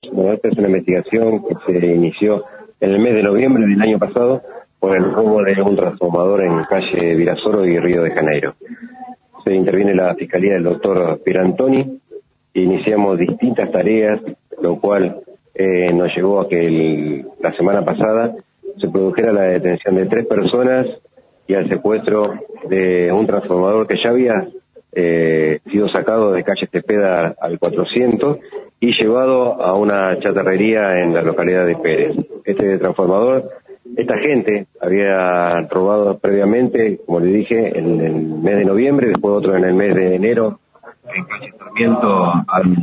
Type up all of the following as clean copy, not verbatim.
Bueno, esta es una investigación que se inició en el mes de noviembre del año pasado por el robo de un transformador en calle Virasoro y Río de Janeiro. Se interviene la Fiscalía del doctor Pierantoni e iniciamos distintas tareas, lo cual nos llevó a que la semana pasada se produjera la detención de 3 personas y al secuestro de un transformador que ya había sido sacado de calle Cepeda al 400 y llevado a una chatarrería en la localidad de Pérez. Este transformador, esta gente había robado previamente, como le dije, en el mes de noviembre, después otro en el mes de enero, en calle Sarmiento al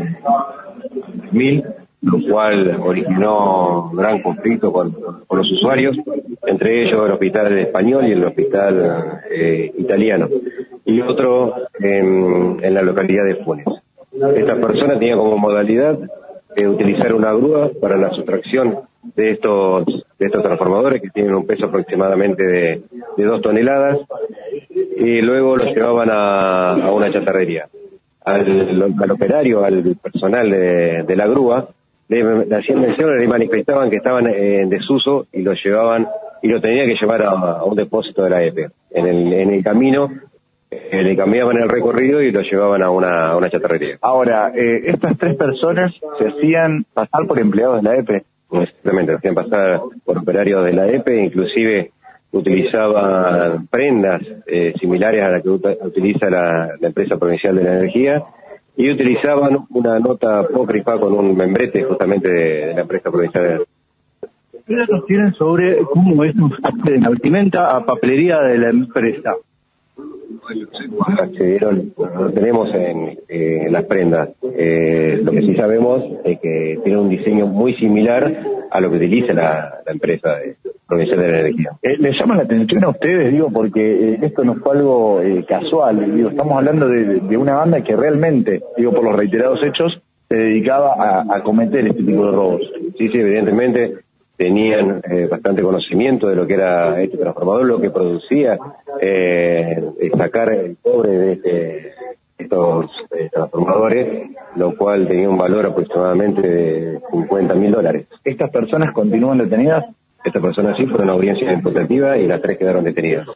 2000, lo cual originó un gran conflicto con los usuarios, entre ellos el hospital español y el hospital italiano, y otro en la localidad de Funes. Esta persona tenía como modalidad utilizar una grúa para la sustracción de estos transformadores que tienen un peso aproximadamente de 2 toneladas, y luego los llevaban a una chatarrería. Al operario, al personal de la grúa, le hacían mención, le manifestaban que estaban en desuso y lo llevaban y lo tenían que llevar a un depósito de la EPE. En el camino le cambiaban el recorrido y lo llevaban a una chatarrería. Ahora, estas 3 personas se hacían pasar por empleados de la EPE. Exactamente, se hacían pasar por operarios de la EPE, inclusive utilizaban prendas similares a las que utiliza la empresa provincial de la energía, y utilizaban una nota apócrifa con un membrete justamente de la empresa provincial de la energía. ¿Qué datos tienen sobre cómo es un de la vestimenta a papelería de la empresa? Accedieron, lo tenemos en las prendas. Lo que sí sabemos es que tiene un diseño muy similar a lo que utiliza la empresa provincial de la energía. ¿Les llama la atención a ustedes, porque esto no fue algo casual? Estamos hablando de una banda que realmente, por los reiterados hechos, se dedicaba a cometer este tipo de robos. Sí, evidentemente tenían bastante conocimiento de lo que era este transformador, lo que producía, sacar el cobre de estos transformadores, lo cual tenía un valor aproximadamente de $50.000. ¿Estas personas continúan detenidas? Estas personas sí fueron a audiencia imputativa y las 3 quedaron detenidas.